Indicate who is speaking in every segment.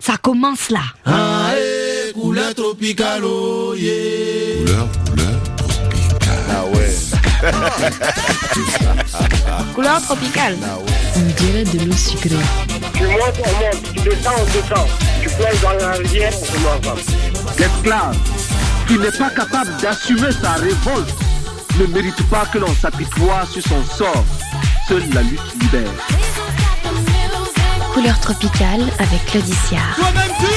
Speaker 1: Ça commence là.
Speaker 2: Couleur tropicale, oh yeah.
Speaker 3: Couleur tropicale.
Speaker 2: Ah ouais.
Speaker 1: Couleur tropicale.
Speaker 4: On dirait de l'eau sucrée.
Speaker 5: Tu montes, on monte. Tu descends, on descend. Tu plonges dans la rivière, on se met ensemble.
Speaker 6: L'esclave qui n'est pas capable d'assumer sa révolte ne mérite pas que l'on s'apitoie sur son sort. Seule la lutte libère.
Speaker 4: Couleur tropicale avec Claudicia.
Speaker 2: Toi-même tu.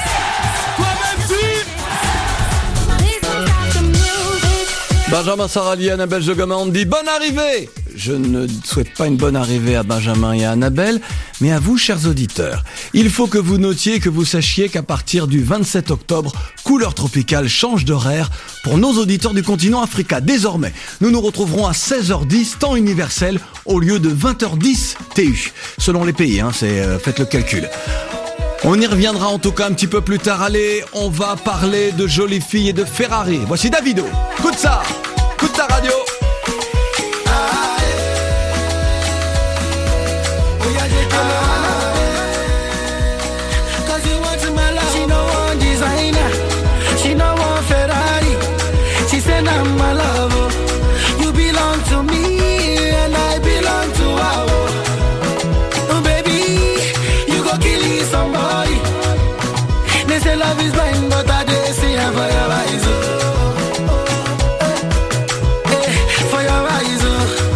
Speaker 7: Benjamin Sarali, Annabelle Jogaman dit bonne arrivée. Je ne souhaite pas une bonne arrivée à Benjamin et à Annabelle, mais à vous, chers auditeurs. Il faut que vous notiez, que vous sachiez qu'à partir du 27 octobre, Couleur tropicale change d'horaire pour nos auditeurs du continent africain. Désormais, nous nous retrouverons à 16h10, temps universel, au lieu de 20h10 TU. Selon les pays, faites le calcul. On y reviendra en tout cas un petit peu plus tard. Allez, on va parler de jolies filles et de Ferrari. Voici Davido. Écoute ça, écoute ta radio.
Speaker 2: Love is blind, but I did see her for your eyes. For your eyes.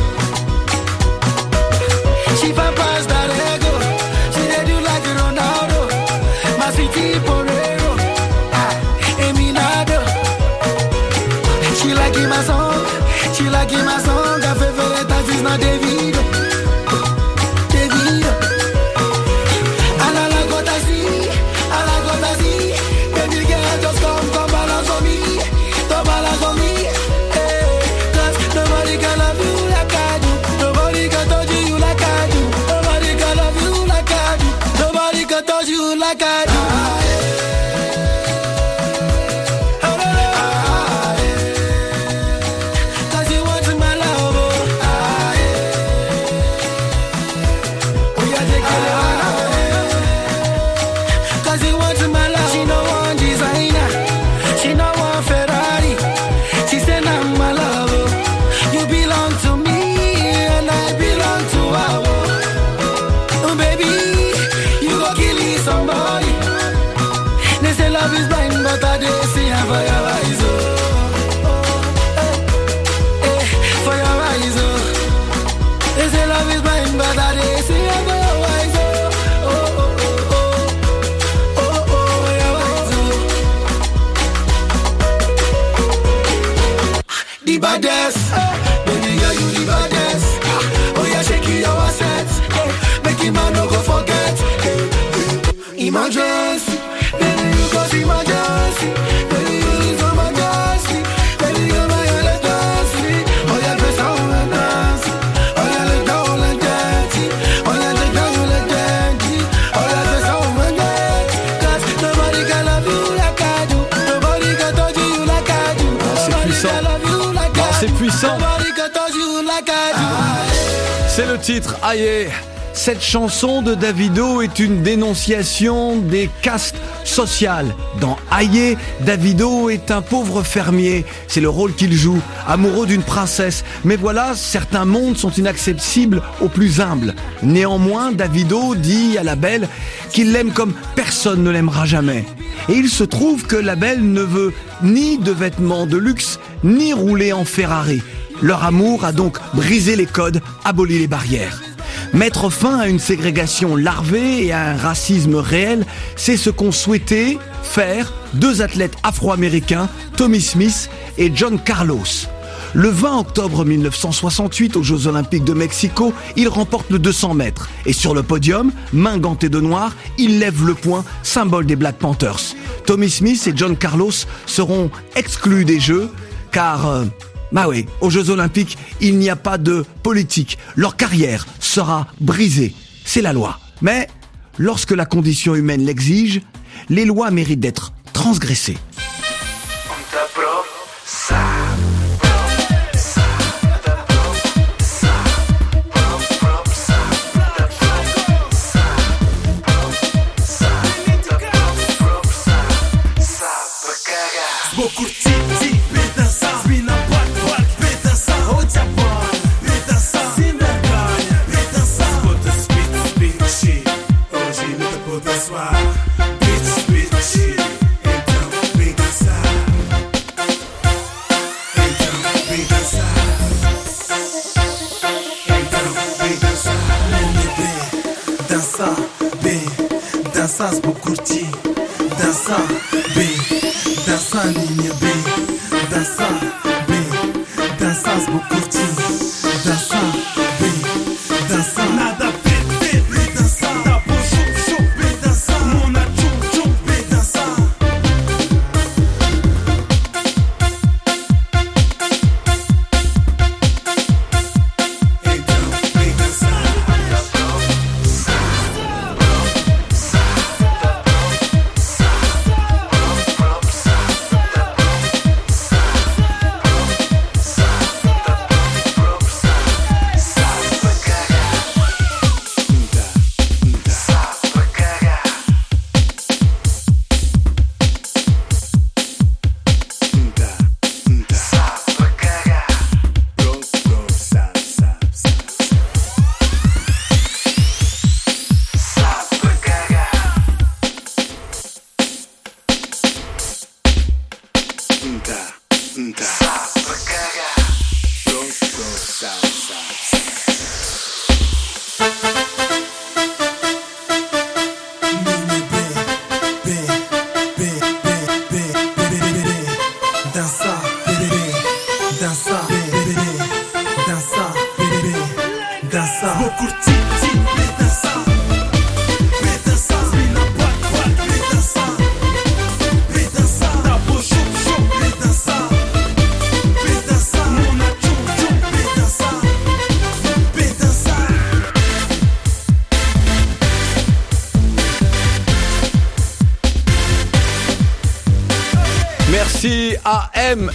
Speaker 2: She papas that ego. She did you like Ronaldo. My city porero. Eminado. She like my song. She like my song. Her favorite dance is not Davido. Davido. And I like what I see. I like what I see. Just come balance on me, hey. Cause nobody can love you like I do. Nobody can touch you like I do. Nobody can love you like I do. Nobody can touch you like I do. Cause you want my love, oh yeah, take it. Cause you want my love. She know one designer. She know one Ferrari. She said I'm my lover. You belong to me and I belong to her. Oh baby, you go kill somebody. They say love is blind, but I did see her for your eyes. For your eyes. They say love is blind, but I did see her for your eyes. The baddest, baby girl, you the baddest. Oh yeah, shake your assets, make him man no go forget. Emergency, baby you cause emergency. Baby you need some emergency. Baby you're my emergency. Oh yeah, dress on and dance. Oh yeah, let down and dance. Oh yeah, let down and dance. Oh yeah, dress on and dance. Cause nobody can love you like I do. Nobody can touch you like I do. Nobody can love you.
Speaker 7: C'est puissant. C'est le titre Aïe. Cette chanson de Davido est une dénonciation des castes sociales. Dans Aïe, Davido est un pauvre fermier. C'est le rôle qu'il joue, amoureux d'une princesse. Mais voilà, certains mondes sont inaccessibles aux plus humbles. Néanmoins, Davido dit à la belle qu'il l'aime comme personne ne l'aimera jamais. Et il se trouve que la belle ne veut ni de vêtements de luxe, ni rouler en Ferrari. Leur amour a donc brisé les codes, aboli les barrières. Mettre fin à une ségrégation larvée et à un racisme réel, c'est ce qu'ont souhaité faire deux athlètes afro-américains, Tommy Smith et John Carlos. Le 20 octobre 1968, aux Jeux Olympiques de Mexico, il remporte le 200 mètres. Et sur le podium, main gantée de noir, il lève le poing, symbole des Black Panthers. Tommy Smith et John Carlos seront exclus des Jeux, car... aux Jeux Olympiques, il n'y a pas de politique. Leur carrière sera brisée. C'est la loi. Mais, lorsque la condition humaine l'exige, les lois méritent d'être transgressées.
Speaker 2: B, dansa sbukurti, dansa B, dansa ligne B, dansa B, dansa sbukurti, dansa B, dansa nada fit, dansa da bojo B, dansa mona chou B, dansa.
Speaker 7: Merci à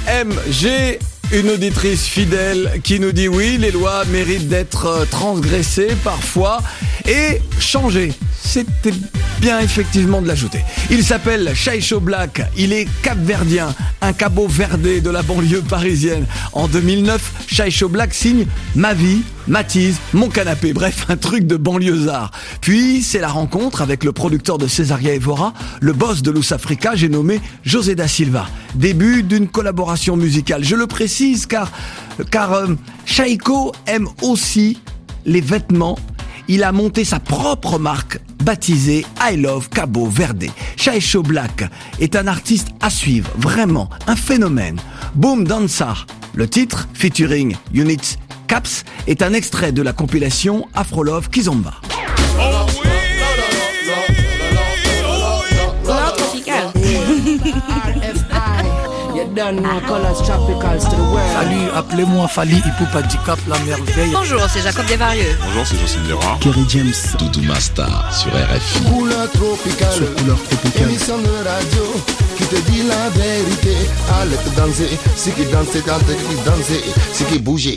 Speaker 7: MMG, une auditrice fidèle qui nous dit oui, les lois méritent d'être transgressées parfois et changées. C'était bien effectivement de l'ajouter. Il s'appelle Shaicho Black, il est capverdien, un Cabo Verdé de la banlieue parisienne. En 2009, Shaicho Black signe Ma vie, Matisse, Mon canapé, bref, un truc de banlieusard. Puis, c'est la rencontre avec le producteur de Cesaria Evora, le boss de Luz Africa, j'ai nommé José da Silva. Début d'une collaboration musicale. Je le précise car Shaicho aime aussi les vêtements. Il a monté sa propre marque baptisée I Love Cabo Verde. Shaicho Black est un artiste à suivre, vraiment un phénomène. Boom Dansa, le titre featuring Units Caps est un extrait de la compilation Afro Love Kizomba.
Speaker 1: Couleur tropicale.
Speaker 8: Salut, appelez-moi Fali Ipupa Dicap, la merveille.
Speaker 1: Bonjour, c'est Jacob Desvarieux.
Speaker 3: Bonjour, c'est Jocelyne Léra.
Speaker 8: Kerry James.
Speaker 3: Doudou Masta sur RFI.
Speaker 2: Couleur tropicale,
Speaker 8: Sur Couleur Tropicale.
Speaker 2: émission de radio qui te dit la vérité. Allez danser, ce qui dansait, quand qui dansait, ce qui bougeait.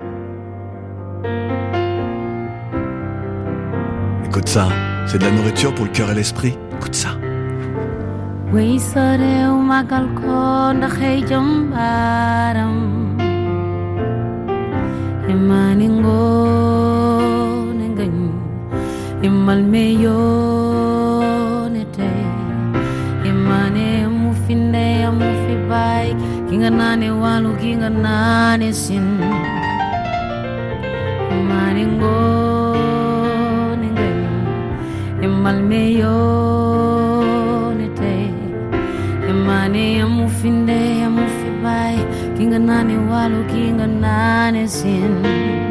Speaker 7: Écoute ça, c'est de la nourriture pour le cœur et l'esprit. Écoute ça.
Speaker 9: Waysare umagal ko ndaxay jambaram imaningo nengañ imal meyo nete imane mu finde mu fi bay ki nga nane walu ki nga nane sin imaningo nengañ imal meyo Mane amu finde amu fibai kinga nane walu kinga nane sin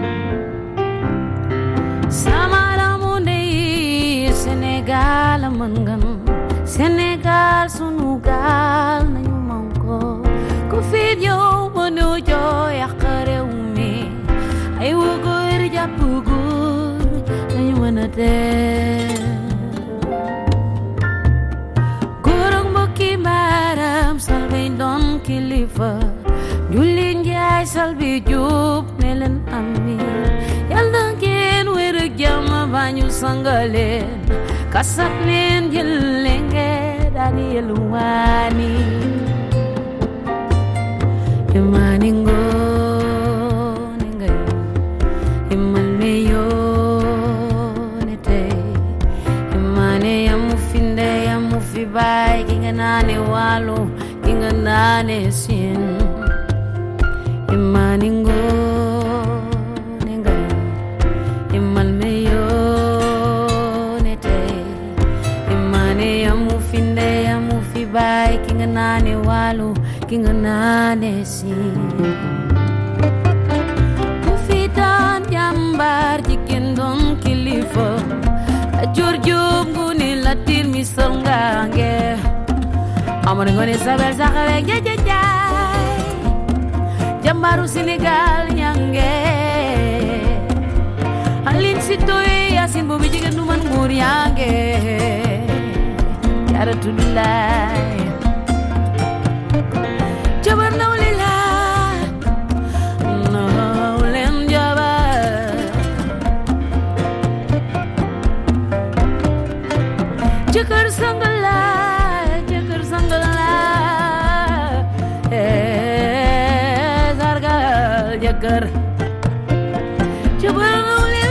Speaker 9: Samara munde Senegal mangan Senegal sunugal na yumanko ko video manu jo yakare umi ay wugur japugur na yumanate Salve don kilifa Julin jay salve jup nelen ami Yalna ken were jama banyu sangalen Kasat nen jelenge dani eluani Imaningo ningay Imal meyo nete Imane yamu finde yamu fibay Kinganane walo Kinganane sin Imaningo Nengay Imal meyo nete kinganane walu kinganane sin Kufitan yambar jikin don kilifo Ajurjum guni latir misongange Amone ngone saber sakawek jajajay Jambaru Senegal nyange Alin sitoy asin bobi jigen numan nguriange Yara tudulay Jabar naulila Naulen jabar Jakar sanggala Zargal jakar Jabar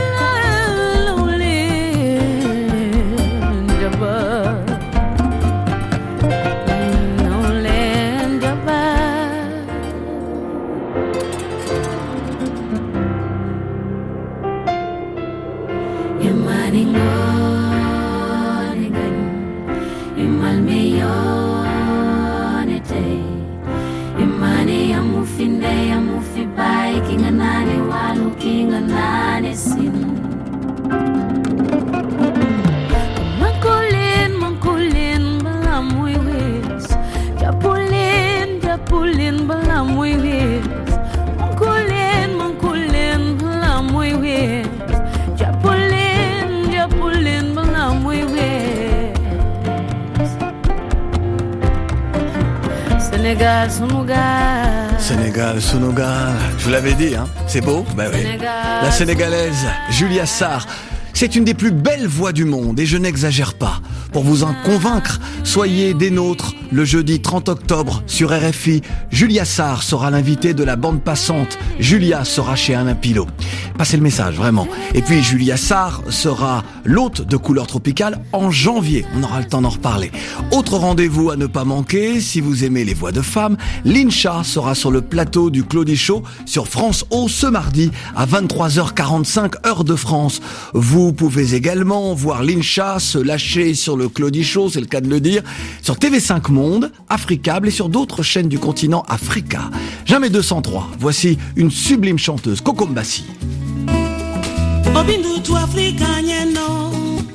Speaker 7: Sénégal, Sénégal, je vous l'avais dit, hein, c'est beau, ben oui. La Sénégalaise Julia Sarr, c'est une des plus belles voix du monde et je n'exagère pas. Pour vous en convaincre, soyez des nôtres le jeudi 30 octobre sur RFI. Julia Sarr sera l'invitée de la bande passante. Julia sera chez Alain Pilot. Passez le message, vraiment. Et puis Julia Sarr sera l'hôte de Couleur Tropicale en janvier. On aura le temps d'en reparler. Autre rendez-vous à ne pas manquer, si vous aimez les voix de femmes, Lincha sera sur le plateau du Claudie Show sur France O ce mardi à 23h45 heure de France. Vous pouvez également voir Lincha se lâcher sur le Claudie Show, c'est le cas de le dire, sur TV5 Monde, Africable et sur d'autres chaînes du continent Africa. Jamais 203. Voici une sublime chanteuse, Coco Mbassi.
Speaker 10: Obindu tu Afrika nyeno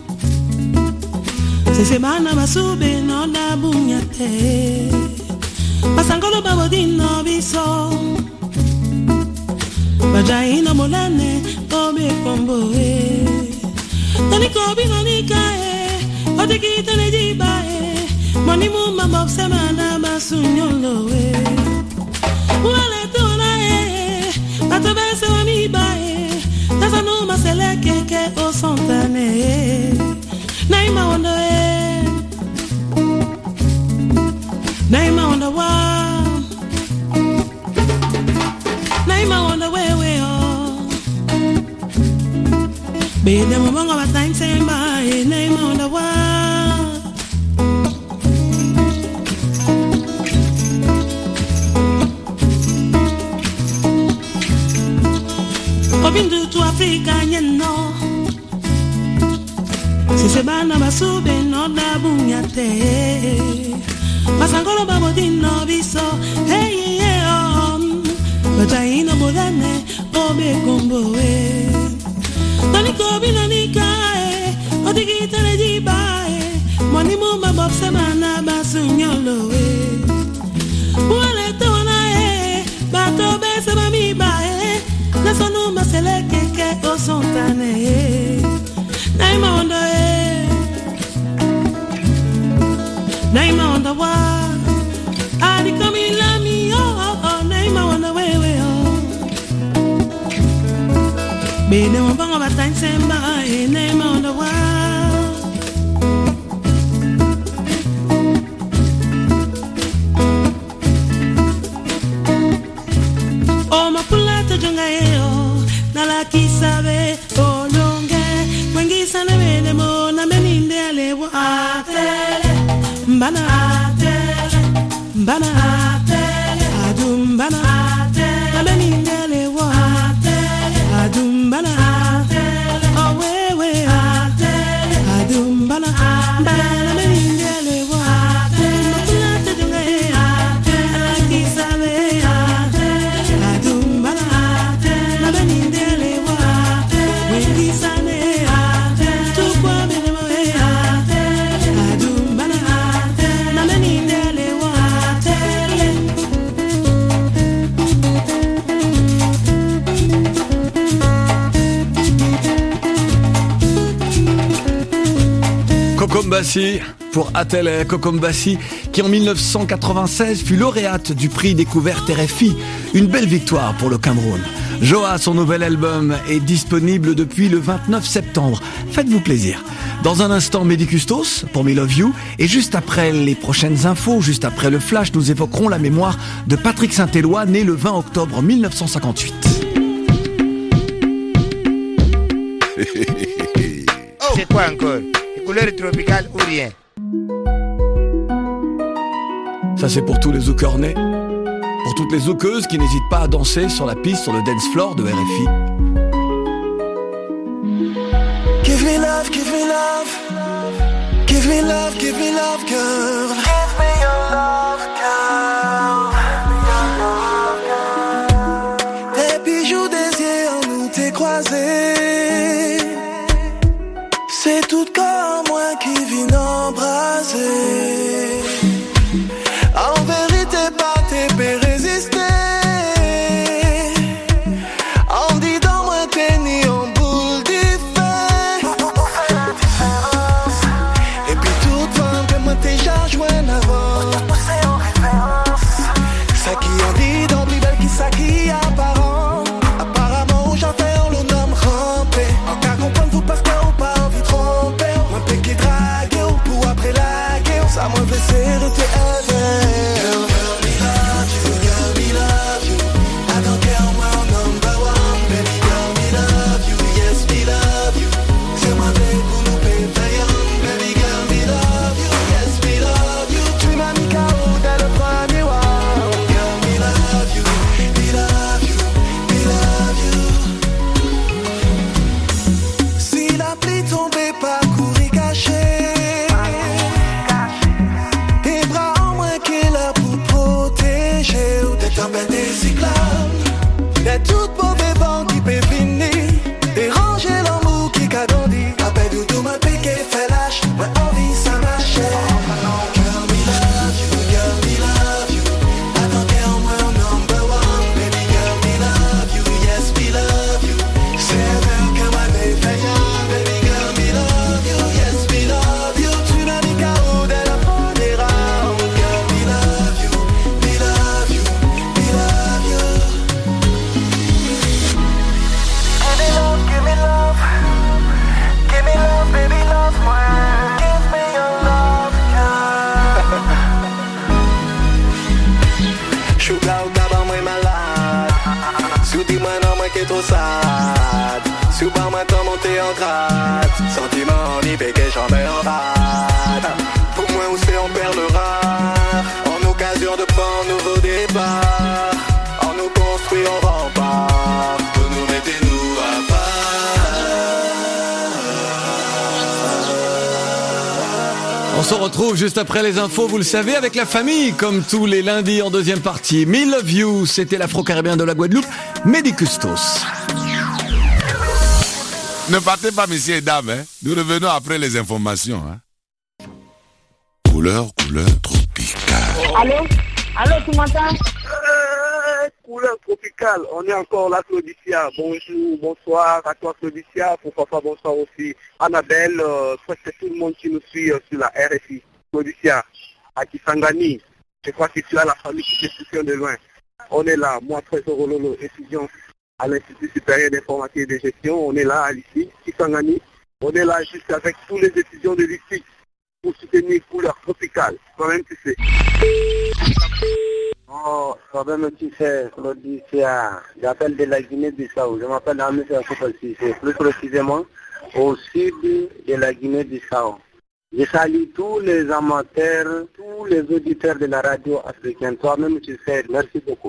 Speaker 10: Sese bana basube no na bunyate Basangolo babodino biso Bajai no molane obe komboe Tani kobi no nikae Oteki tane jibae Moni muma mobsemana basunyoloe Uale tonae Batobese wamibae Tasa no masele keke o sontane Naima wanda Naima wanda wa Naima wanda we oh Bede mo monga batain semba Naima wanda wa Obindu tu Afrika nyeno Sese bana basube no na bunyate Basangolo babodino biso Hey yeah Bajai no bolane obe komboe Tani kobi no nikae Otiki tane jibae Moni mumba bobse mana basunyoloe Uale tonae Bato bese mami bae Nasonu masele keke o sontane Naima onda Naima onda wa Adi kamila mi oh Naima onda wewe oh Bede mbanga batain semba Naima onda wa Oh mapulata junga eo Nala kisabe olonge Mwengisa na mene mo na meninde alewa Atele Mbana Atele Mbana Atele Adumbana Atele Na meninde alewa Atele Adumbana Atele Oh wewe Atele Adumbana Mbana na meninde alewa Atele Mapulata junga
Speaker 7: Kokombassi pour Attel Kokombassi qui en 1996 fut lauréate du prix découverte RFI. Une belle victoire pour le Cameroun. Joa, son nouvel album, est disponible depuis le 29 septembre. Faites-vous plaisir. Dans un instant, Medicustos pour Me Love You. Et juste après les prochaines infos, juste après le flash, nous évoquerons la mémoire de Patrick Saint-Éloi, né le 20 octobre 1958.
Speaker 11: C'est quoi encore? Les couleurs tropicales ou rien?
Speaker 7: Ça c'est pour tous les zoukeurs nés, pour toutes les zoukeuses qui n'hésitent pas à danser sur la piste, sur le dance floor de RFI.
Speaker 2: Give me love, give me love. Give me love, give me love, girl. Give me your love, girl. Tes bijoux des yeux en nous t'es croisés. C'est tout comme moi qui vient embraser. En vérité, pas t'es peut résister. En dit dans moi t'es ni en boule d'effet. Et puis toute femme que moi t'es déjà joint avant. C'est en référence. Ça qui en dit dans plus belle qui ça qui apparent. Apparemment où j'en fais on le nomme rampé. En cas comprendre vous parce que ou pas envie de tromper. Moi peut qui drague ou pour après la guerre. Ça moi fait serrer tes sentiment ni péché, j'en mets en rate. Pour moi, où c'est, on perd le rare. En occasion de prendre nouveau départ. En nous construit, on rempart. Vous nous mettez-nous à part.
Speaker 7: On se retrouve juste après les infos, vous le savez, avec la famille, comme tous les lundis en deuxième partie. Me Love You, c'était l'Afro-Caribéen de la Guadeloupe, Medicustos.
Speaker 12: Ne partez pas, messieurs et dames, hein. Nous revenons après les informations. Hein. Couleur tropicale.
Speaker 5: Allô, tu m'entends? Couleur tropicale, on est encore là, Claudicia. Bonjour, bonsoir à toi, Claudicia. Pour papa, bonsoir aussi. Annabelle, presque tout le monde qui nous suit sur la RFI. Claudicia, à Kisangani, je crois que tu as la famille qui te soutient de loin. On est là, moi, Trésor Ololo, étudiant à l'Institut supérieur d'informatique et de gestion. On est là, ici, Kisangani. On est là juste avec tous les étudiants de l'ICI pour soutenir couleur tropicale. Toi-même, tu sais. Oh, toi-même, tu sais, Claudicia. J'appelle de la Guinée-Bissau. Je m'appelle Amis Akopassi. C'est plus précisément au sud de la Guinée-Bissau. Je salue tous les amateurs, tous les auditeurs de la radio africaine. Toi-même, tu sais. Merci beaucoup.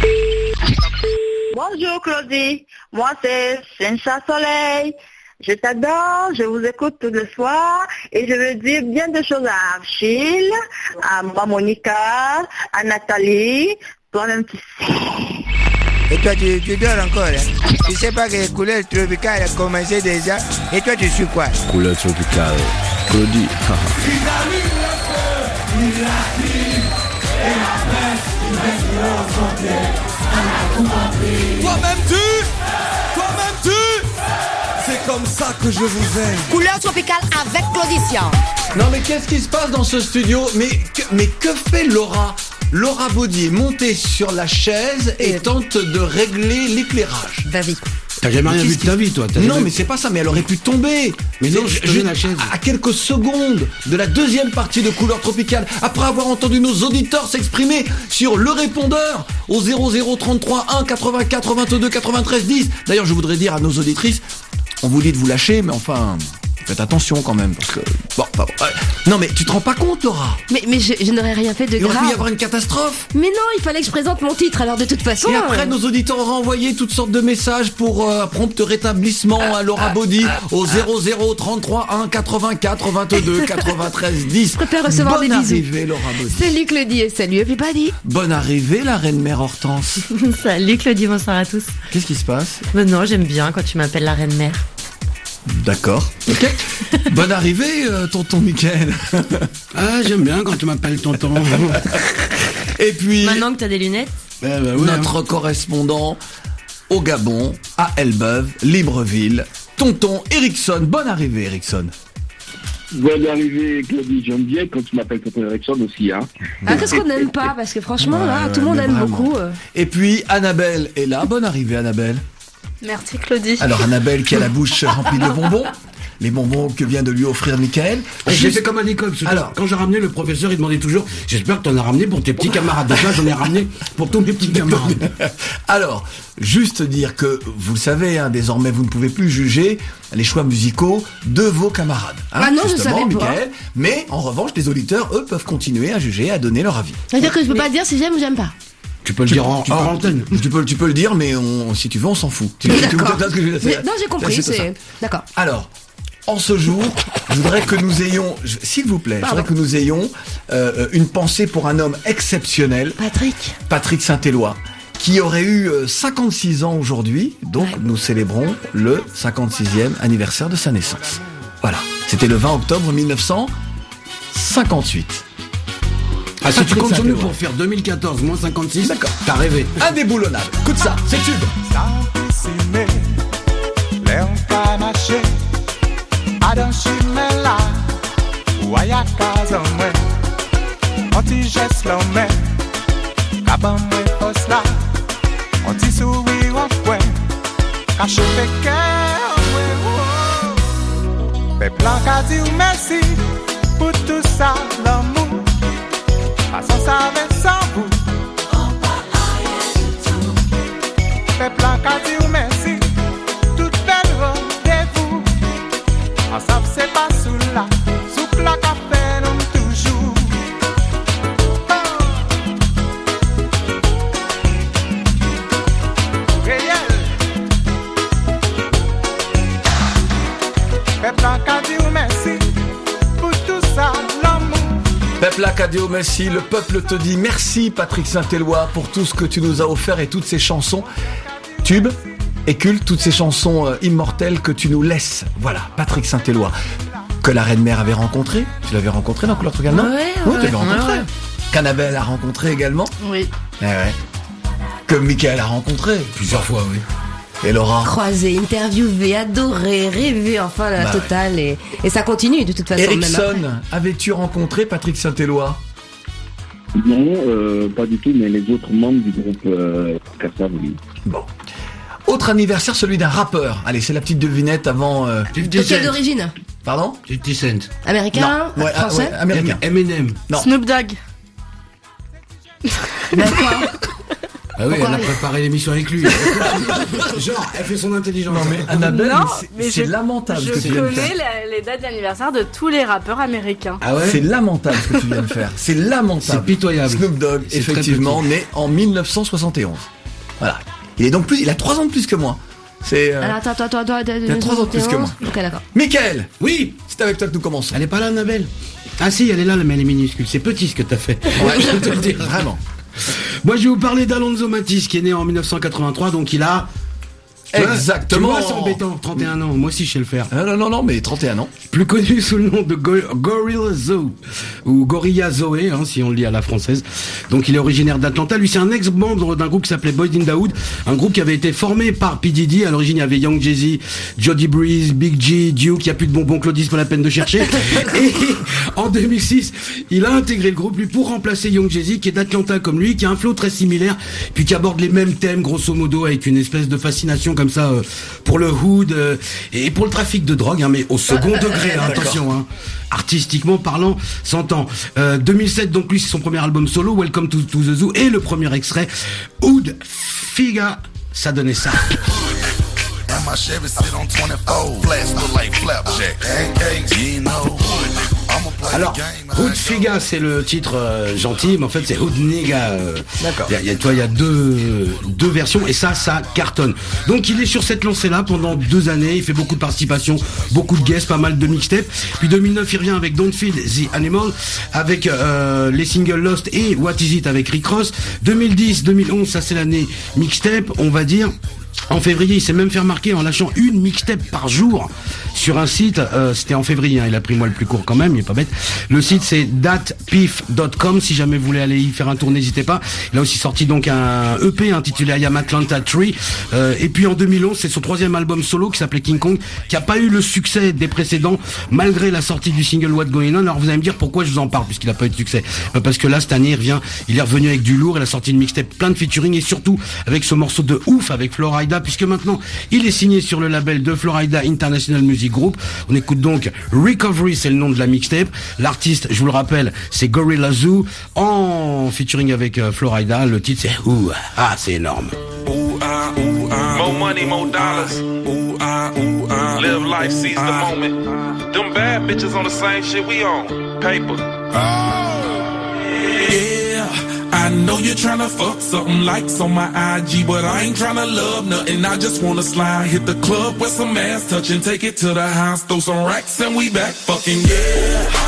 Speaker 13: Bonjour Claudie, moi c'est Sencha Soleil. Je t'adore, je vous écoute tous les soirs et je veux dire bien des choses à Achille, à Monica, à Nathalie, toi-même tu sais.
Speaker 11: Et toi tu dors encore hein? Tu sais pas que les couleurs tropicales a commencé déjà. Et toi tu suis quoi?
Speaker 3: Couleur tropicale, Claudie.
Speaker 7: Toi-même tu, c'est comme ça que je vous aime.
Speaker 1: Couleur tropicale avec Claudicia.
Speaker 7: Non mais qu'est-ce qui se passe dans ce studio? Mais que fait Laura? Laura Baudier montée sur la chaise et tente de régler l'éclairage.
Speaker 1: Vas-y.
Speaker 14: T'as jamais rien vu de ta vie, toi.
Speaker 7: Non, mais c'est pas ça, mais elle aurait pu tomber.
Speaker 14: Mais non, je te donne la chaise.
Speaker 7: À quelques secondes de la deuxième partie de Couleur Tropicale, après avoir entendu nos auditeurs s'exprimer sur le répondeur au 0033 1 84 22 93 10. D'ailleurs, je voudrais dire à nos auditrices, on vous dit de vous lâcher, mais enfin... Faites attention quand même, parce que... Bon, non mais tu te rends pas compte, Laura?
Speaker 4: Mais je n'aurais rien fait de grave.
Speaker 7: Il aurait pu y avoir une catastrophe.
Speaker 4: Mais non, il fallait que je présente mon titre, alors de toute façon...
Speaker 7: Et après, nos auditeurs auraient envoyé toutes sortes de messages pour prompt rétablissement à Laura Baudier au 0033 1 84 22 93 10.
Speaker 4: Je préfère recevoir des bisous.
Speaker 7: Bonne arrivée, Laura Baudier.
Speaker 4: Salut Claudie et salut everybody.
Speaker 7: Bonne arrivée, la reine-mère Hortense.
Speaker 15: Salut Claudie, bonsoir à tous.
Speaker 7: Qu'est-ce qui se passe?
Speaker 15: Non, j'aime bien quand tu m'appelles la reine-mère.
Speaker 7: D'accord. Ok. Bonne arrivée, tonton Mickaël.
Speaker 14: Ah, j'aime bien quand tu m'appelles tonton.
Speaker 7: Et puis...
Speaker 15: Maintenant que t'as des lunettes.
Speaker 14: Oui,
Speaker 7: notre correspondant au Gabon, à Elbeuf, Libreville, tonton Erickson. Bonne arrivée, Erickson.
Speaker 16: Bonne arrivée, Claudie. J'aime bien quand tu m'appelles tonton Erickson aussi, hein.
Speaker 4: Ah, qu'est-ce qu'on n'aime pas? Parce que franchement, là, tout le monde aime beaucoup.
Speaker 7: Et puis, Annabelle est là. Bonne arrivée, Annabelle.
Speaker 17: Merci Claudie.
Speaker 7: Alors Annabelle qui a la bouche remplie de bonbons, les bonbons que vient de lui offrir Mickaël.
Speaker 14: J'ai fait comme à l'école, alors quand j'ai ramené le professeur, il demandait toujours, j'espère que tu en as ramené pour tes petits camarades. Déjà j'en ai ramené pour tous mes petits camarades.
Speaker 7: Alors, juste dire que vous le savez, hein, désormais vous ne pouvez plus juger les choix musicaux de vos camarades. Hein,
Speaker 4: ah non, je savais
Speaker 7: Mickaël, pas. Mais en revanche, les auditeurs, eux, peuvent continuer à juger, à donner leur avis.
Speaker 4: C'est-à-dire que je peux pas dire si j'aime ou j'aime pas.
Speaker 14: Tu peux le dire en antenne.
Speaker 7: Tu peux le dire, mais si tu veux, on s'en fout.
Speaker 4: D'accord. Non, j'ai compris. D'accord.
Speaker 7: Alors, en ce jour, je voudrais que nous ayons, s'il vous plaît, je voudrais que nous ayons une pensée pour un homme exceptionnel. Patrick Saint-Éloi, qui aurait eu 56 ans aujourd'hui. Donc, nous célébrons le 56e anniversaire de sa naissance. Voilà. C'était le 20 octobre 1958.
Speaker 14: Ah, si tu comptes sur nous pour faire 2014 moins 56,
Speaker 7: d'accord,
Speaker 14: t'as rêvé.
Speaker 7: Indéboulonnable. Écoute ça, c'est tube.
Speaker 18: Sans savait sans vous. Peuple en qu'a dit merci. Toute belle rendez-vous. Ensemble c'est pas sous la. Sous la café nous toujours. Réel. Peuple en qu'a dit merci. Pour tout ça l'amour.
Speaker 7: Peuple Acadéo, merci. Le peuple te dit merci, Patrick Saint-Éloi, pour tout ce que tu nous as offert et toutes ces chansons tubes et cultes, toutes ces chansons immortelles que tu nous laisses. Voilà, Patrick Saint-Éloi, que la reine-mère avait rencontré. Tu l'avais rencontré dans Couleur Tropicale, non? Oui, tu l'avais rencontré. Ouais. Qu'Annabelle a rencontré également.
Speaker 17: Oui.
Speaker 7: Ouais. Que Mickaël a rencontré.
Speaker 14: Plusieurs fois, oui.
Speaker 7: Et Laura?
Speaker 4: Croisé, interviewé, adoré, rêvé, enfin la totale. Et ça continue de toute façon.
Speaker 7: Erickson, avais-tu rencontré Patrick Saint-Éloi?
Speaker 16: Non, pas du tout, mais les autres membres du groupe Cassa, oui.
Speaker 7: Bon. Autre anniversaire, celui d'un rappeur. Allez, c'est la petite devinette avant...
Speaker 4: Quelle d'origine?
Speaker 7: Pardon?
Speaker 14: 50 Cent.
Speaker 4: Américain?
Speaker 7: Non.
Speaker 4: Français?
Speaker 7: Américain.
Speaker 14: Eminem.
Speaker 7: Non.
Speaker 17: Snoop Dogg.
Speaker 4: D'accord.
Speaker 14: Ah oui, elle a préparé l'émission avec lui. Genre, elle fait son intelligence.
Speaker 7: Non mais Annabelle,
Speaker 17: mais
Speaker 7: c'est lamentable ce que tu viens de faire.
Speaker 17: Je connais les dates d'anniversaire de tous les rappeurs américains.
Speaker 7: Ah ouais? C'est lamentable ce que tu viens de faire. C'est lamentable.
Speaker 14: C'est pitoyable.
Speaker 7: Snoop Dogg, effectivement, né en 1971. Voilà. Il est donc il a 3 ans de plus que moi. C'est.
Speaker 4: Alors attends.
Speaker 7: Il a 3 ans de plus que moi.
Speaker 4: Ok, d'accord.
Speaker 7: Mickaël.
Speaker 14: Oui.
Speaker 7: C'est avec toi que nous commençons.
Speaker 14: Elle est pas là, Annabelle? Ah si, elle est là, mais elle est minuscule. C'est petit ce que t'as fait.
Speaker 7: Ouais, je vais te le dire. Vraiment.
Speaker 14: Moi, je vais vous parler d'Alonso Matisse, qui est né en 1983, donc il a...
Speaker 7: Exactement.
Speaker 14: Tu vois, c'est embêtant, 31 ans. Moi aussi, je sais le faire.
Speaker 7: Non, mais 31 ans.
Speaker 14: Plus connu sous le nom de Gorilla Zoe, ou Gorilla Zoé, hein, si on le lit à la française. Donc il est originaire d'Atlanta. Lui, c'est un ex-membre d'un groupe qui s'appelait Boys in the Hood, un groupe qui avait été formé par P. Diddy. À l'origine, il y avait Young Jeezy, Jody Breeze, Big G, Duke. Il n'y a plus de bonbons Claudie, c'est pas la peine de chercher. Et en 2006, il a intégré le groupe lui pour remplacer Young Jeezy, qui est d'Atlanta comme lui, qui a un flow très similaire, puis qui aborde les mêmes thèmes grosso modo, avec une espèce de fascination comme ça pour le hood et pour le trafic de drogue, hein, mais au second degré, hein, attention, hein. Artistiquement parlant, s'entend. 2007, donc lui, c'est son premier album solo, Welcome to the Zoo, et le premier extrait, Hood Figa, ça donnait ça.
Speaker 2: And my Chevy sit on 24, flash look like flapjack. You know.
Speaker 14: Alors, Hood Figa, c'est le titre gentil, mais en fait c'est Hood Nigga. D'accord. Il y a deux versions et ça cartonne. Donc il est sur cette lancée-là pendant 2 années. Il fait beaucoup de participation, beaucoup de guests, pas mal de mixtapes. Puis 2009, il revient avec Don't Feed the Animal, avec les singles Lost et What Is It avec Rick Ross. 2010, 2011, ça c'est l'année mixtape, on va dire. En février, il s'est même fait remarquer en lâchant une mixtape par jour sur un site, c'était en février, hein, il a pris moi le plus court quand même, il est pas bête. Le site c'est thatpif.com, si jamais vous voulez aller y faire un tour, n'hésitez pas. Il a aussi sorti donc un EP intitulé I Am Atlanta Tree. Et puis en 2011, c'est son 3e album solo qui s'appelait King Kong, qui a pas eu le succès des précédents, malgré la sortie du single What Going On. Alors vous allez me dire pourquoi je vous en parle, puisqu'il a pas eu de succès. Parce que là, cette année, il est revenu avec du lourd, il a sorti une mixtape plein de featuring, et surtout avec ce morceau de ouf avec Florida, puisque maintenant, il est signé sur le label de Florida International Music Group. On écoute donc Recovery, c'est le nom de la mixtape. L'artiste, je vous le rappelle, c'est Gorilla Zoo, en featuring avec Florida. Le titre c'est Ouh, ah, c'est énorme.
Speaker 19: Ooh, ah, ooh, ah. More money, more dollars. Ooh, ah, ooh, ah. Live life, seize the moment. Them bad bitches on the same shit we on. Paper. Yeah, I know you're tryna fuck something likes on my IG, but I ain't tryna love nothing. I just wanna slide, hit the club with some ass touching, take it to the house, throw some racks and we back fucking yeah.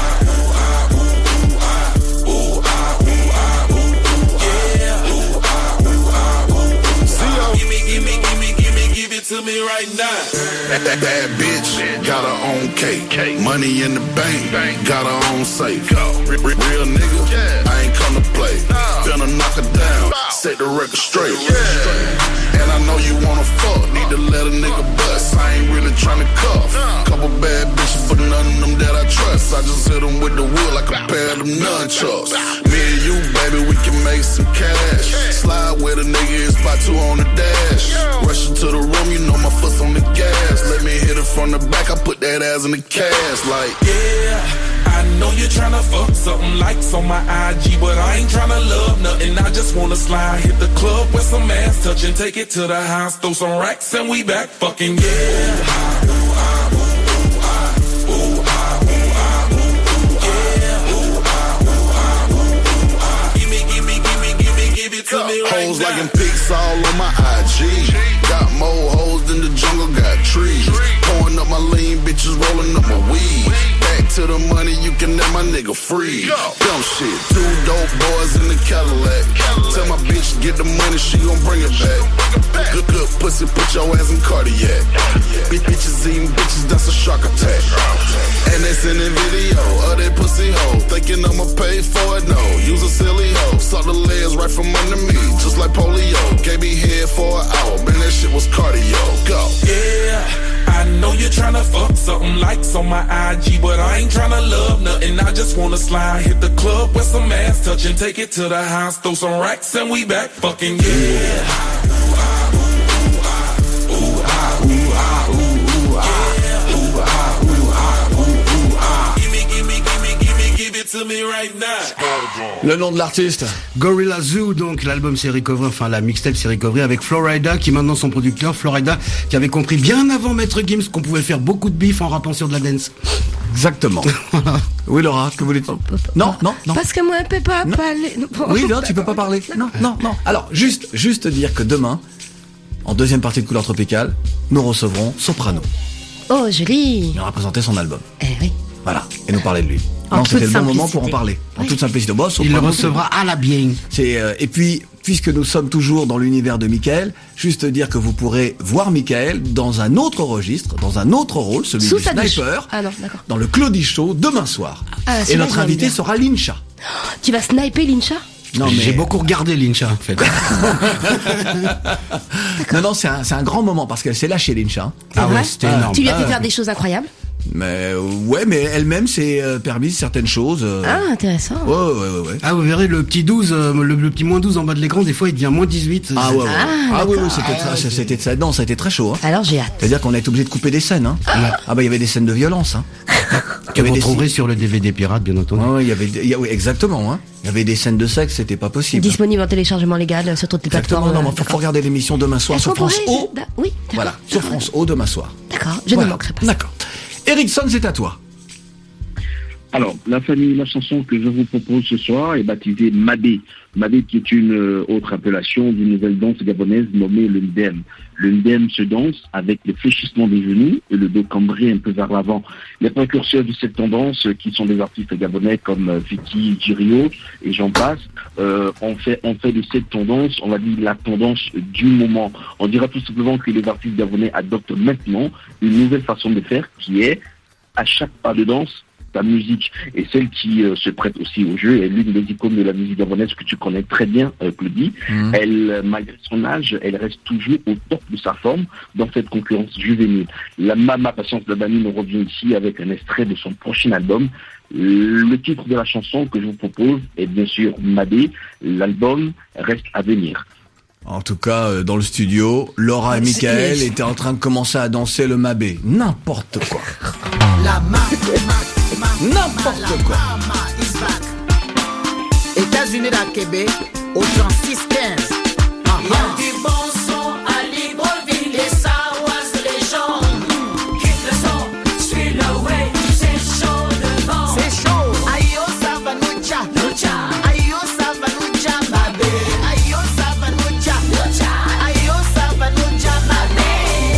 Speaker 19: To me right now.
Speaker 2: That bad bitch got her own cake. Money in the bank, got her own safe. Real nigga, I ain't come to play. Finna knock her down, set the record straight. And I know you wanna fuck, need to let a nigga bust. I ain't really tryna cuff. Couple bad bitches, but none of them that I trust. I just hit them with the wood like a pair of them nunchucks. Me and you, baby, we can make some cash. Slide with a nigga, it's by 2 on the dash. Rush into the room, you know my foot's on the gas. Let me hit it from the back, I put that ass in the cast. Like,
Speaker 19: yeah, I know you're tryna fuck something likes on my IG, but I ain't tryna love nothing. I just wanna slide, hit the club with some ass touching, take it to the house, throw some racks and we back fucking yeah.
Speaker 2: Hoes like in pics all on my IG. Got more hoes than the jungle got trees. Pouring up my lean, bitches rolling up my weed. Back to the money, you can let my nigga free. Dumb shit, 2 dope boys in the Cadillac. Tell my bitch get the money, she gon' bring it back. Good pussy, put your ass in cardiac. Bitches eating bitches, that's a shark attack. And they sending video of that pussy hoe, thinking I'ma pay for it, no. Use a silly hoe, suck the legs right from under me, just like polio. Gave me head for an hour, man, that shit was cardio. Go.
Speaker 19: Yeah, I know you're tryna fuck something likes on my IG, but I ain't tryna love nothing. I just wanna slide, hit the club with some ass touching, take it to the house, throw some racks and we back fucking yeah.
Speaker 7: Le nom de l'artiste
Speaker 14: Gorilla Zoo, donc l'album c'est Recovery, enfin la mixtape c'est Recovery avec Florida qui est maintenant son producteur. Florida qui avait compris bien avant Maître Gims qu'on pouvait faire beaucoup de bif en rappant sur de la dance.
Speaker 7: Exactement. Oui Laura, que voulez-tu? Non.
Speaker 4: Parce que moi je peux pas parler.
Speaker 7: Oui, non, tu peux pas parler. Non. Alors, juste dire que demain, en deuxième partie de Couleur Tropicale, nous recevrons Soprano.
Speaker 4: Oh, joli.
Speaker 7: Il aura présenté son album.
Speaker 4: Oui.
Speaker 7: Voilà, et nous parler de lui.
Speaker 4: En
Speaker 7: C'était le bon
Speaker 4: simplicité.
Speaker 7: moment pour en parler. En toute simplicité. Bon,
Speaker 14: Il le recevra à la bien.
Speaker 7: Et puis, puisque nous sommes toujours dans l'univers de Mickaël, juste dire que vous pourrez voir Mickaël dans un autre registre, dans un autre rôle, celui
Speaker 4: Sous
Speaker 7: du
Speaker 4: sa douche.
Speaker 7: sniper,
Speaker 4: Ah non, d'accord.
Speaker 7: dans le Claudie Show demain soir.
Speaker 4: Ah,
Speaker 7: Et
Speaker 4: celui-là,
Speaker 7: notre
Speaker 4: j'aime
Speaker 7: invité
Speaker 4: bien.
Speaker 7: sera Lincha.
Speaker 4: Tu vas sniper Lincha?
Speaker 7: Non, mais...
Speaker 14: J'ai beaucoup regardé Lincha, en fait.
Speaker 7: non, c'est un grand moment parce qu'elle s'est lâchée, Lincha.
Speaker 14: Ah ouais, c'était énorme.
Speaker 4: Tu lui as fait faire des choses incroyables?
Speaker 7: Mais mais elle-même s'est permise certaines choses.
Speaker 4: Ah, intéressant.
Speaker 7: Ouais.
Speaker 14: Ah, vous verrez le petit 12, le petit moins 12 en bas de l'écran, des fois il devient moins 18.
Speaker 7: Ah ouais. Oui, c'était ça. Non, ça a été très chaud. Hein.
Speaker 4: Alors j'ai hâte.
Speaker 7: C'est-à-dire qu'on a été obligé de couper des scènes. Hein. Ah bah il y avait des scènes de violence. Hein.
Speaker 14: Que vous retrouverez sur le DVD pirate, bien entendu.
Speaker 7: Oui, exactement. Hein. Il y avait des scènes de sexe, c'était pas possible.
Speaker 4: Disponible en téléchargement légal sur toutes les plateformes.
Speaker 7: Non, mais faut regarder l'émission demain soir sur France O.
Speaker 4: Oui.
Speaker 7: Voilà, sur France O demain soir.
Speaker 4: D'accord, je ne manquerai pas.
Speaker 7: D'accord. Erickson, c'est à toi.
Speaker 16: Alors, la chanson que je vous propose ce soir est baptisée Mabé. Mabé qui est une autre appellation d'une nouvelle danse gabonaise nommée le ndem. Le ndem se danse avec le fléchissement des genoux et le dos cambré un peu vers l'avant. Les précurseurs de cette tendance, qui sont des artistes gabonais comme Vicky Girio et j'en passe, on fait de cette tendance, on va dire la tendance du moment. On dira tout simplement que les artistes gabonais adoptent maintenant une nouvelle façon de faire qui est, à chaque pas de danse, la musique, et celle qui se prête aussi au jeu est l'une des icônes de la musique gabonaise que tu connais très bien, Claudie. Elle, malgré son âge, elle reste toujours au top de sa forme dans cette concurrence juvénile. La Mama Patience Dabani nous revient ici avec un extrait de son prochain album. Le titre de la chanson que je vous propose est bien sûr Mabé. L'album reste à venir.
Speaker 7: En tout cas, dans le studio, Laura et Michael étaient en train de commencer à danser le Mabé. N'importe quoi. N'importe quoi.
Speaker 20: États-Unis à Québec, au 3615. Il y a du bon son à Libreville, les Sawas, les gens. Quitte le son, suis le way, c'est chaud devant. C'est chaud. Aïe, oh, ça va nous tcha. Aïe, oh, ça va nous tcha, Mabé. Aïe, oh, ça va nous tcha. Aïe, oh, ça va nous tcha, Mabé.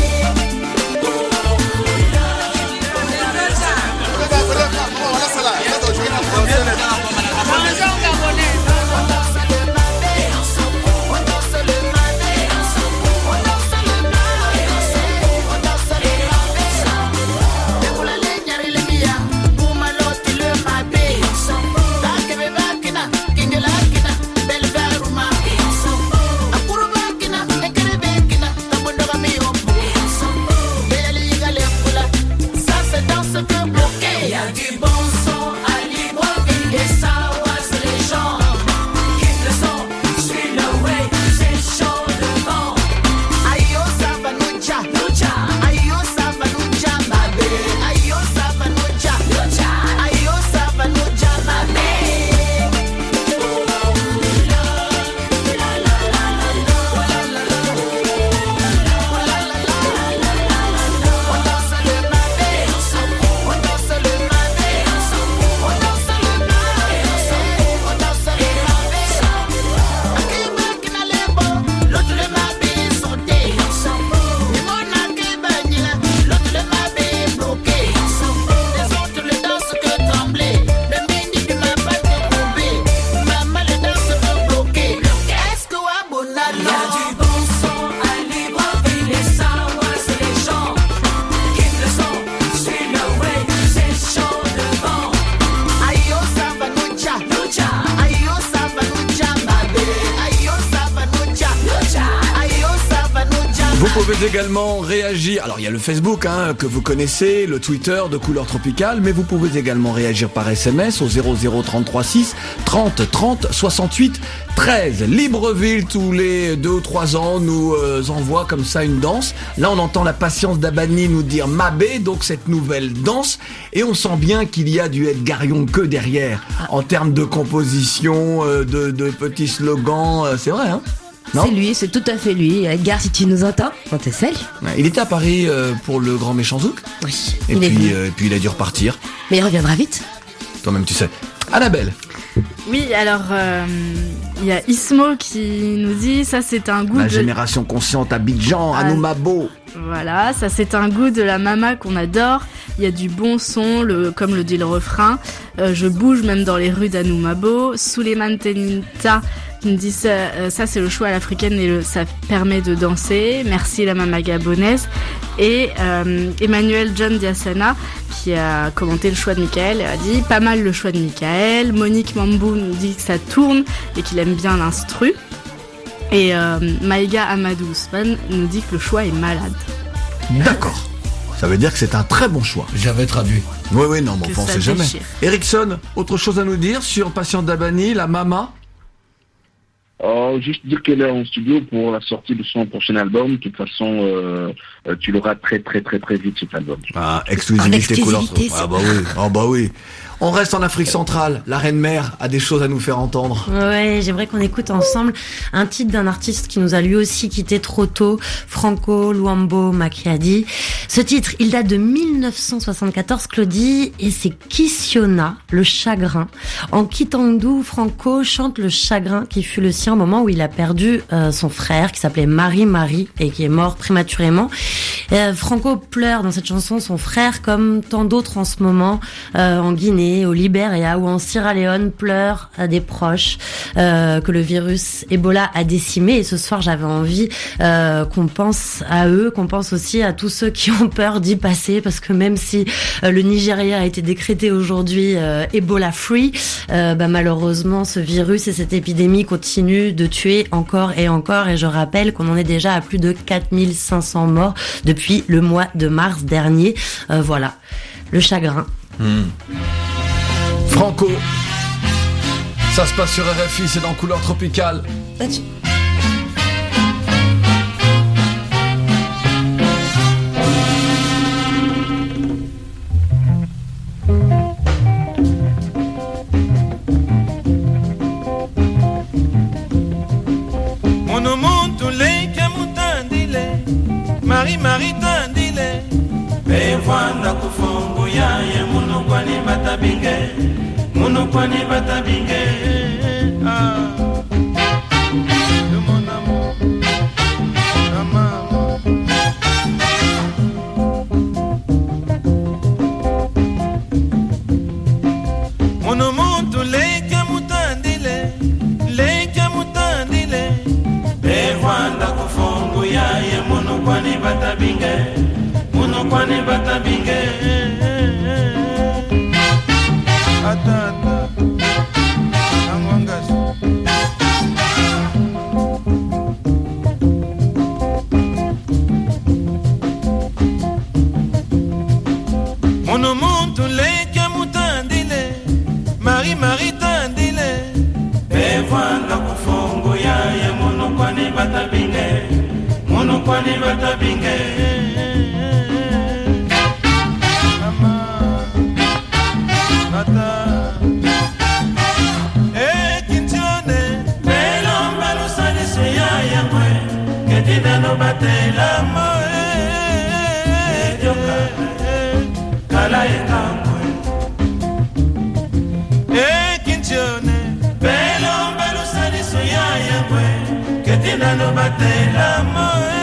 Speaker 7: Vous pouvez également réagir. Alors il y a le Facebook que vous connaissez, le Twitter de Couleur Tropicale, mais vous pouvez également réagir par SMS au 00336 30 30 68 13. Libreville tous les 2 ou 3 ans nous envoie comme ça une danse. Là on entend la Patience Dabani nous dire Mabé, donc cette nouvelle danse, et on sent bien qu'il y a du Edgar Yonke derrière en termes de composition, de petits slogans. C'est vrai, hein?
Speaker 4: C'est lui, c'est tout à fait lui. Edgar, si tu nous entends, on te salue.
Speaker 7: Il était à Paris pour le Grand Méchant Zouk.
Speaker 4: Oui.
Speaker 7: Et puis il a dû repartir.
Speaker 4: Mais il reviendra vite.
Speaker 7: Toi-même tu sais. Annabelle.
Speaker 17: Oui, alors il y a Ismo qui nous dit ça c'est un goût
Speaker 7: La génération consciente Abidjan, Anoumabo.
Speaker 17: Voilà, ça c'est un goût de la mama qu'on adore. Il y a du bon son, comme le dit le refrain. Je bouge même dans les rues d'Anoumabo. Souleymane Teninta qui me dit ça c'est le choix à l'africaine et ça permet de danser. Merci la mama gabonaise. Et Emmanuel John Diasana qui a commenté le choix de Michael a dit pas mal le choix de Michael. Monique Mambou nous dit que ça tourne et qu'il aime bien l'instru. Et Maïga Amadou Ousmane nous dit que le choix est malade.
Speaker 7: D'accord. Ça veut dire que c'est un très bon choix.
Speaker 14: J'avais traduit.
Speaker 7: Oui, non, mais on ne sait jamais. Erickson, autre chose à nous dire sur Patient Dabani, la Mama?
Speaker 16: Juste dire qu'elle est en studio pour la sortie de son prochain album. De toute façon, tu l'auras très vite cet album.
Speaker 7: Ah, exclusivité couleur. Ah bah oui. On reste en Afrique centrale. La Reine Mère a des choses à nous faire entendre.
Speaker 15: Ouais, j'aimerais qu'on écoute ensemble un titre d'un artiste qui nous a lui aussi quitté trop tôt, Franco Luambo Makiadi. Ce titre, il date de 1974, Claudie, et c'est Kisiona, le chagrin. En Kitangou, Franco chante le chagrin qui fut le sien au moment où il a perdu son frère, qui s'appelait Marie, et qui est mort prématurément. Franco pleure dans cette chanson son frère, comme tant d'autres en ce moment, en Guinée, au Libéria ou en Sierra Leone, pleurent à des proches que le virus Ebola a décimé. Et ce soir, j'avais envie qu'on pense à eux, qu'on pense aussi à tous ceux qui ont peur d'y passer, parce que même si le Nigeria a été décrété aujourd'hui Ebola free, malheureusement, ce virus et cette épidémie continuent de tuer encore et encore. Et je rappelle qu'on en est déjà à plus de 4500 morts depuis le mois de mars dernier. Voilà, le chagrin.
Speaker 7: Franco, ça se passe sur RFI, c'est dans Couleur Tropicale.
Speaker 10: Marie tandile Bevanda kufongo ya ye muno kwani batabinge de mon amour maman mono monto leke mutandile Bevanda kufongo ya ye muno kwani batabinge Atata Angwangas Mono monto leke mutandile Marie tandile Bevanda kufongo ya ye mono kwani batabinge no batela moe kala ekangwe kintione belo sadiso ya yangwe ketina no batela moe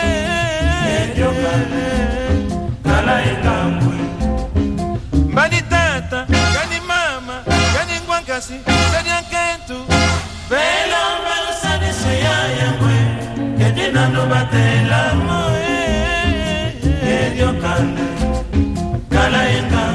Speaker 10: kala ekangwe mbani tata gani mama gani ngwankasi gani ankentu belo sadiso ya yangwe no batela moe Dios cante cala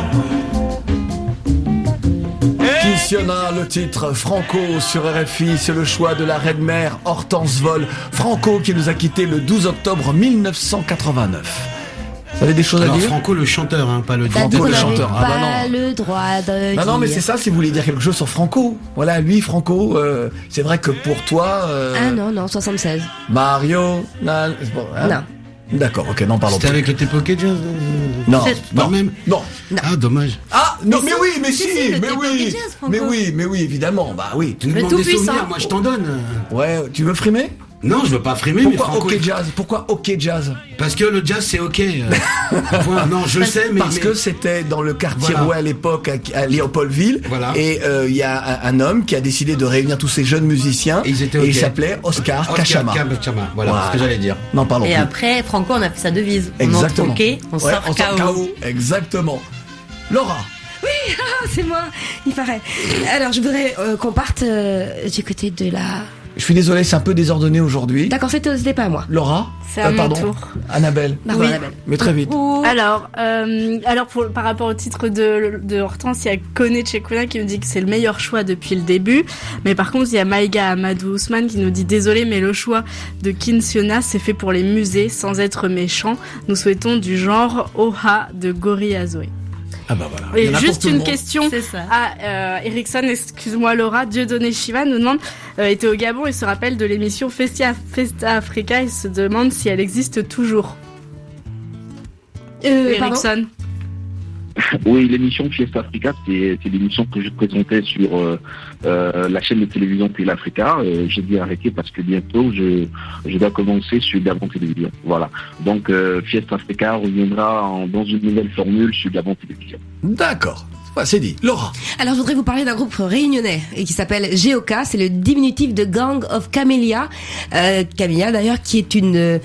Speaker 7: Kisiona, le titre Franco sur RFI, c'est le choix de la Reine Mère Hortense Vol. Franco qui nous a quitté le 12 octobre 1989. Vous avez des choses à dire?
Speaker 14: Franco le chanteur, hein, pas le
Speaker 7: Franco le chanteur.
Speaker 4: Ah bah non. Le droit de
Speaker 7: non, mais c'est ça, si vous voulez dire quelque chose sur Franco. Voilà, lui, Franco, c'est vrai que pour toi...
Speaker 4: Ah non, 76.
Speaker 7: Mario... Non. D'accord, ok, n'en parlons
Speaker 14: pas. C'était avec le T-Poké Jazz
Speaker 7: Non,
Speaker 14: même.
Speaker 7: Non.
Speaker 14: Ah, dommage.
Speaker 7: Ah, non, mais oui, mais si, mais oui, évidemment, bah oui.
Speaker 14: Tu me demandes des souvenirs, moi je t'en donne.
Speaker 7: Ouais, tu veux frimer?
Speaker 14: Non, je veux pas frimer,
Speaker 7: Pourquoi
Speaker 14: mais Franco...
Speaker 7: OK Jazz? Pourquoi OK Jazz?
Speaker 14: Parce que le jazz, c'est OK. Voilà, non, je le sais, mais...
Speaker 7: Parce que c'était dans le quartier
Speaker 14: Voilà.
Speaker 7: Rouet à l'époque, à Léopoldville.
Speaker 14: Voilà.
Speaker 7: Et il y a un homme qui a décidé de réunir tous ces jeunes musiciens.
Speaker 14: Et ils étaient
Speaker 7: et
Speaker 14: OK.
Speaker 7: il s'appelait Oscar Kachama.
Speaker 14: Voilà, ce que j'allais dire.
Speaker 7: N'en parlons
Speaker 15: Et
Speaker 7: plus.
Speaker 15: après, Franco, on a fait sa devise.
Speaker 7: Exactement.
Speaker 15: On entre OK, on sort KO.
Speaker 7: Exactement. Laura.
Speaker 4: Oui, c'est moi, il paraît. Alors, je voudrais qu'on parte du côté de la...
Speaker 7: Je suis désolé, c'est un peu désordonné aujourd'hui.
Speaker 4: D'accord, c'était pas à moi.
Speaker 7: Laura.
Speaker 17: C'est à mon
Speaker 7: pardon.
Speaker 17: tour.
Speaker 7: Annabelle.
Speaker 4: Pardon,
Speaker 17: Oui.
Speaker 4: Annabelle.
Speaker 7: Mais très vite.
Speaker 17: Alors par rapport au titre de Hortense, il y a Kone Chekuna qui nous dit que c'est le meilleur choix depuis le début. Mais par contre, il y a Maïga Amadou Ousmane qui nous dit désolé, mais le choix de Kinsiona c'est fait pour les musées sans être méchant. Nous souhaitons du genre Oha de Gorilla Zoé.
Speaker 7: Ah bah voilà.
Speaker 17: Et
Speaker 7: Il y en a pour
Speaker 17: juste
Speaker 7: tout le
Speaker 17: une
Speaker 7: monde.
Speaker 17: question à Erickson, excuse-moi Laura, Dieudonné Shiva nous demande, était au Gabon et se rappelle de l'émission Festa Africa et se demande si elle existe toujours. Erickson.
Speaker 16: Oui, l'émission Fiesta Africa, c'est l'émission que je présentais sur la chaîne de télévision Télé Africa. J'ai dû arrêter parce que bientôt je dois commencer sur Gabon Télévision. Voilà. Donc Fiesta Africa reviendra dans une nouvelle formule sur Gabon Télévision.
Speaker 7: D'accord. C'est dit. Laura.
Speaker 4: Alors, je voudrais vous parler d'un groupe réunionnais et qui s'appelle GOK. C'est le diminutif de Gang of Camellia. Camellia, d'ailleurs, qui est une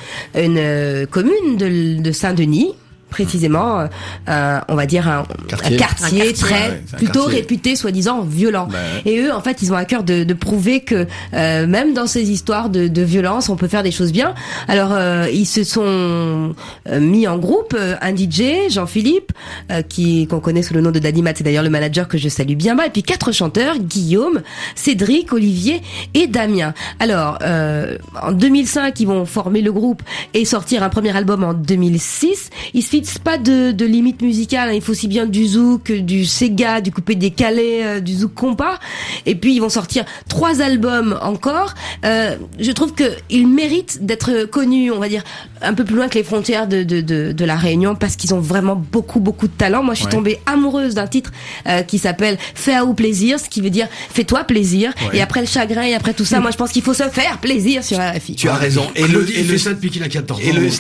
Speaker 4: commune de Saint-Denis. Précisément, on va dire un quartier très plutôt réputé, soi-disant violent. Et eux, en fait, ils ont à cœur de prouver que même dans ces histoires de violence, on peut faire des choses bien. Alors, ils se sont mis en groupe, un DJ, Jean-Philippe, qu'on connaît sous le nom de Daddy Matt, c'est d'ailleurs le manager que je salue bien bas, et puis 4 chanteurs, Guillaume, Cédric, Olivier et Damien. Alors, en 2005, ils vont former le groupe et sortir un premier album en 2006. Ils se fixent pas de limite musicale, hein. Il faut aussi bien du zouk, du Sega, du coupé décalé, du zouk compas. Et puis ils vont sortir 3 albums encore. Je trouve que ils méritent d'être connus, on va dire, un peu plus loin que les frontières de la Réunion, parce qu'ils ont vraiment beaucoup de talent. Moi, je suis tombée amoureuse d'un titre qui s'appelle Fais à ou plaisir, ce qui veut dire fais-toi plaisir. Et après le chagrin et après tout ça, moi je pense qu'il faut se faire plaisir sur RFI.
Speaker 7: Tu as raison.
Speaker 14: Et le fait ça depuis qu'il a 14 ans.
Speaker 7: Et le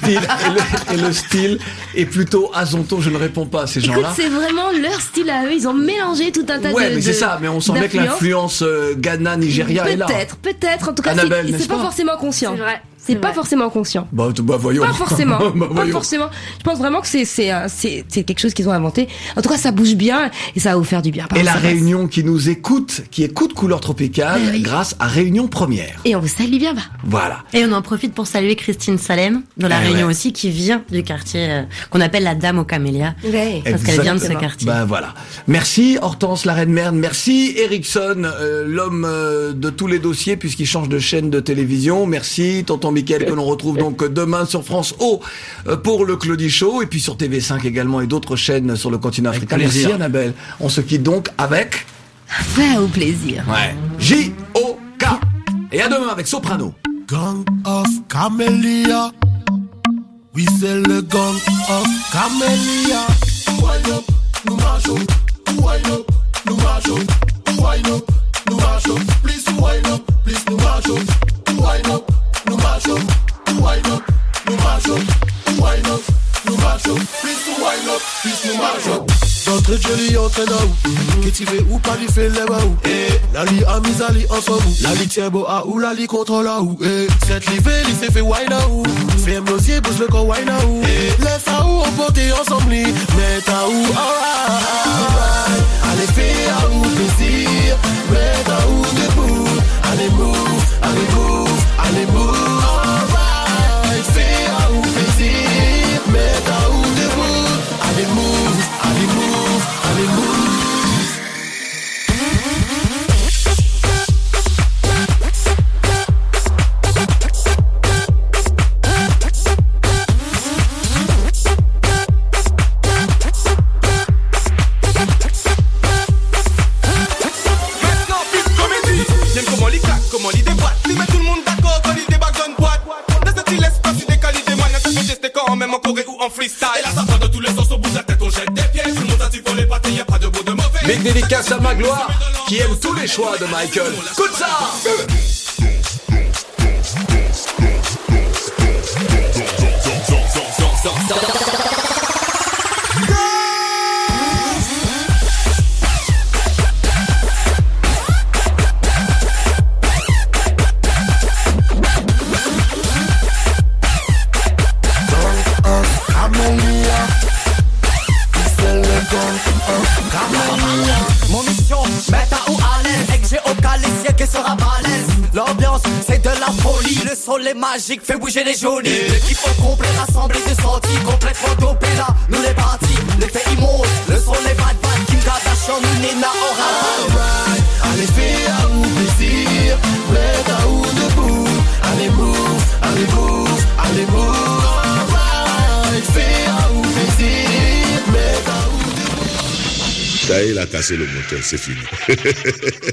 Speaker 7: style est plutôt Azonto, je ne réponds pas à ces
Speaker 4: Écoute,
Speaker 7: gens-là.
Speaker 4: c'est vraiment leur style à eux. Ils ont mélangé tout un tas de.
Speaker 7: Ouais, mais c'est ça. Mais on sent bien que l'influence Ghana, Nigeria est là.
Speaker 4: Peut-être. En tout cas,
Speaker 7: Annabelle,
Speaker 4: c'est
Speaker 7: n'est-ce
Speaker 4: pas
Speaker 7: pas
Speaker 4: forcément conscient.
Speaker 17: C'est vrai.
Speaker 4: C'est pas forcément conscient.
Speaker 7: Bah voyons.
Speaker 4: Pas forcément.
Speaker 7: Bah,
Speaker 4: Pas
Speaker 7: voyons.
Speaker 4: forcément. Je pense vraiment que c'est quelque chose qu'ils ont inventé. En tout cas, ça bouge bien et ça va vous faire du bien.
Speaker 7: Et la Réunion qui nous écoute, qui écoute Couleur Tropicale, grâce à Réunion Première.
Speaker 4: Et on vous salue bien bas.
Speaker 7: Voilà.
Speaker 15: Et on en profite pour saluer Christine Salem, de la Réunion aussi, qui vient du quartier qu'on appelle la Dame aux Camélias.
Speaker 4: Ouais.
Speaker 15: Parce qu'elle vient de ce quartier.
Speaker 7: Ben voilà. Merci Hortense, la reine merde. Merci Erickson, l'homme de tous les dossiers puisqu'il change de chaîne de télévision. Merci tonton Mickaël que l'on retrouve donc demain sur France O pour le Claudie Show et puis sur TV5 également et d'autres chaînes sur le continent africain.
Speaker 14: plaisir.
Speaker 7: Merci Annabelle. On se quitte donc avec
Speaker 4: Fais au plaisir.
Speaker 7: ouais. J-O-K. Et à demain avec Soprano.
Speaker 2: Gang of Camellia. We sell the gang of Camellia. Wind up, no mash up. Wind up, no mash up. Wind up, no mash up. Please wind up, please no mash up. Wind up, no mash up. Wind up, no mash up. Wind up, no mash up. Please wind up, please no mash up. D'entrée de joli entraîne à où qui tiré ou pas lui fait les bains. La li a mis à li ensemble. La li tient beau à où la li contrôle à où. Cette livrée li s'est fait wine à où. Fait un dossier bouge le corps wine à où. Laisse à où on porte ensemble li. Mets à où alright. Allez fais à où plaisir. Mets à où debout. Allez move, allez move, allez move. Alright. Fais à où plaisir. Mets à où debout. Allez move, allez move, allez move.
Speaker 19: Maintenant, plus comédie. J'aime comment il claque, comment il déboîte. Il met tout le monde d'accord quand il débarque dans une boîte. De cette il espace, il décale, il démoigne. Ça peut tester quand même en Corée ou en freestyle. Et là, ça part de tous les sens, on bouge la tête, on jette des pieds. Tout le monde s'attire pour les pâtés, y'a pas de beau de mauvais.
Speaker 7: Big dédicace à Magloire qui aime tous les choix de Michael. Écoute ça.
Speaker 21: Mon mission, mettre à ou à l'aise. Et que j'ai au calissier qui sera balèze. L'ambiance, c'est de la folie. Le sol est magique, fait bouger les jaunis. L'équipe au complet, rassemblée de sorties. Complètement dopé là, nous les partis. L'effet immonde, le son les bad bad. Kim Kardashian, Nina, Aura.
Speaker 2: Allez, fais à vous plaisir. Mettre à ou debout. Allez, move, allez, move, allez, move. Alright, fais à vous plaisir. Mettre à ou debout.
Speaker 12: Ça y est, il a cassé le moteur, c'est fini.